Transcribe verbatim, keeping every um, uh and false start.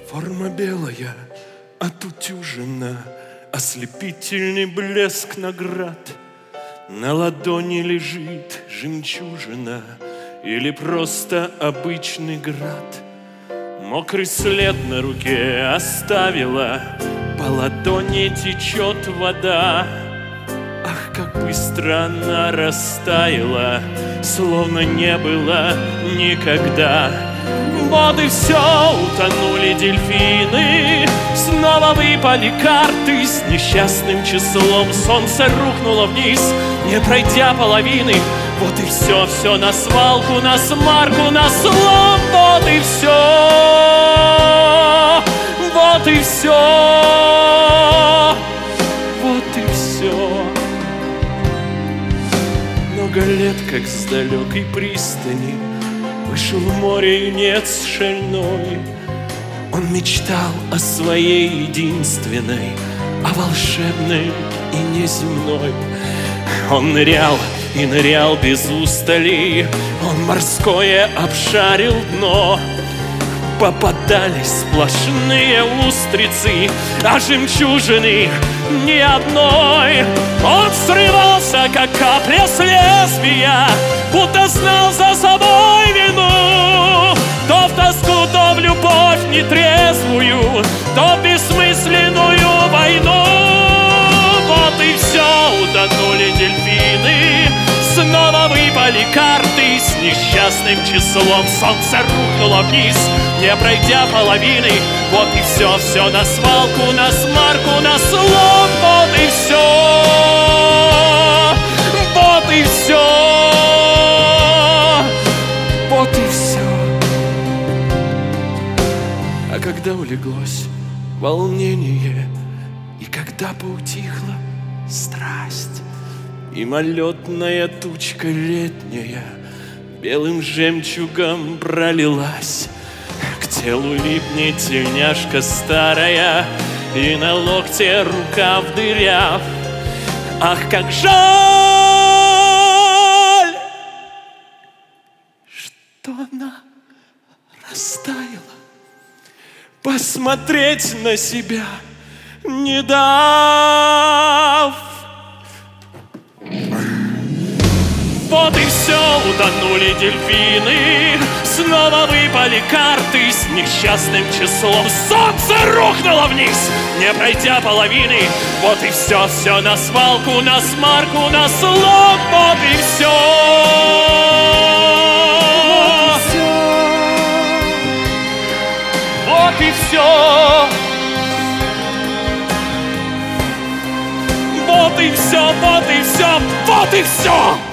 Форма белая, отутюжена, ослепительный блеск наград. На ладони лежит жемчужина или просто обычный град. Мокрый след на руке оставила, по ладони течет вода. Ах, как быстро она растаяла, словно не было никогда. Вот и все, утонули дельфины, снова выпали карты с несчастным числом. Солнце рухнуло вниз, не пройдя половины. Вот и все, все на свалку, на смарку, на слом. Вот и все, вот и все, вот и все. Много лет, как с далекой пристани, вышел в море юнец шальной. Он мечтал о своей единственной, о волшебной и неземной. Он нырял и нырял без устали, он морское обшарил дно. Попадались сплошные устрицы, а жемчужины ни одной. Он срывался, как капля с лезвия, будто знал за собой вину. То в тоску, то в любовь нетрезвую, то в бессмысленную войну. Вот и все, утонули дельфины, снова выпали карты с несчастным числом. Солнце рухнуло вниз, не пройдя половины. Вот и все, все на свалку, на смарку, на слом. Вот и все, вот и все, вот и все. А когда улеглось волнение, и когда поутихла страсть, и мимолетная тучка летняя белым жемчугом пролилась, к телу липнет тельняшка старая, и на локте рука в дырях. Ах, как жаль, что она растаяла, посмотреть на себя не дав. Вот и все, утонули дельфины, снова выпали карты с несчастным числом. Солнце рухнуло вниз, не пройдя половины. Вот и все, все на свалку, на смарку, на слом. Вот и все, вот и все, вот и все, вот и все, вот и все.